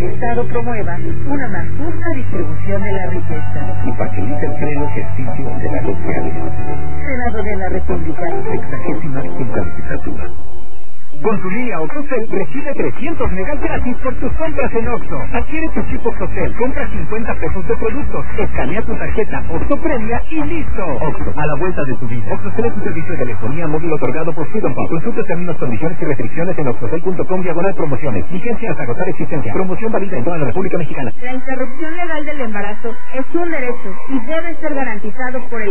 el Estado promueva una más justa distribución de la riqueza y facilite el pleno ejercicio de la sociales. Senado de la República, 65ª legislatura. Con tu línea OXXOCEL recibe 300 megas gratis por tus compras en Oxxo. Adquiere tu chip OXXOCEL, compra 50 pesos de productos, escanea tu tarjeta Oxxo Premia y listo. Oxxo, a la vuelta de tu vida. OXXOCEL es un servicio de telefonía móvil otorgado por Freedom Pop. Consulta términos, condiciones y restricciones en oxxocel.com/promociones. Vigencia hasta agotar existencia. Promoción válida en toda la República Mexicana. La interrupción legal del embarazo es un derecho y debe ser garantizado por el